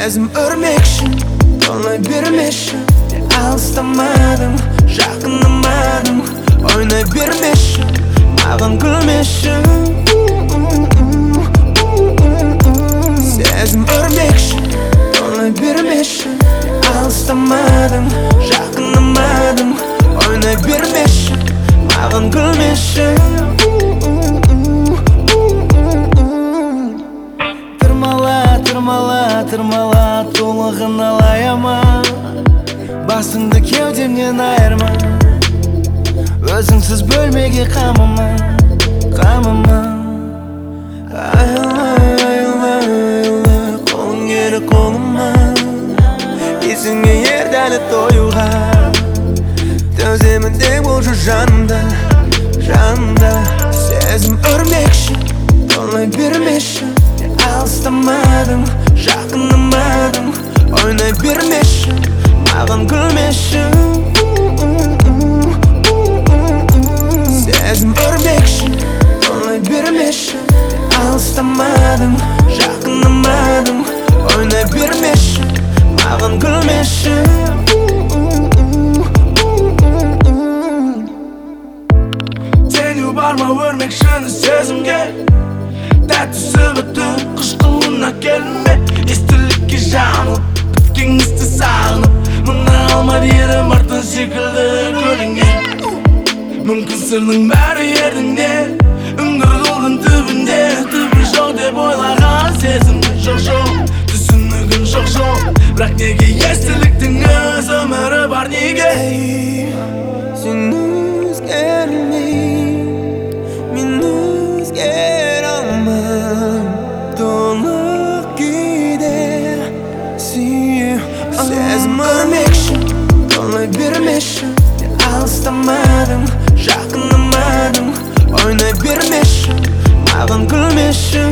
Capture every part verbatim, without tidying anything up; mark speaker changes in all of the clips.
Speaker 1: Sezim örmekşin, olay birmişim. Alыстamadım, жақындamadım. Oynay birmişim, mağan gülmişim. Sezim örmekşin, olay birmişim. Alыстamadım, жақындamadım. Oynay birmişim, mağan gülmişim.
Speaker 2: Tırmala, tırmala, tırmala, толығын алайама. Басыңды кеудемнен айырма. Өзіңсіз бөлмеге қамыма, қамыма.
Speaker 1: Ayılma, ayılma, ayılma, қолың ері қолыма. Есіңе ердәлі тойуға. Төземін тек болшы жанымда, жанымда. Сезім өрмекші, olay birmişim. Alыстamadım, жақындamadım. Oynay birmişim, mağan gülmişim. Sezim örmekşi, olay birmişim. Alыстamadım, жақындamadım. Oynay birmişim, mağan gülmişim.
Speaker 2: Sen yubarma örmekşini sezimge. Tәттісі бүтін қыш қылына келме. Естілікке жанып, біткен істі сағынып. Мұны алма дерім артын секілді көліңе. Мүмкін сырның бәрі ердіңде. Үңгір қылғын түбінде. Түбі жоқ деп ойлаған сезімді жоқ жоқ. Түсінігін жоқ жоқ. Бірақ неге естіліктің өз өмірі бар неге?
Speaker 1: Сен өзгермей, мен өзгере алмам. Толық күйде сүйе аламын. Сезім өрмекші, olay birmişim. Alыстamadım, жақындamadım. Oynay birmişim, mağan gülmişim.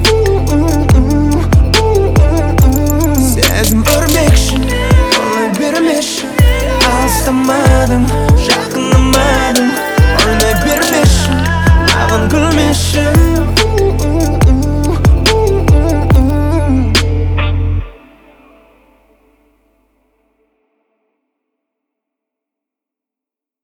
Speaker 1: Sezim örmekşi, olay birmişim. Alыстamadım, жақындamadım. Oynay birmişim, mağan gülmişim.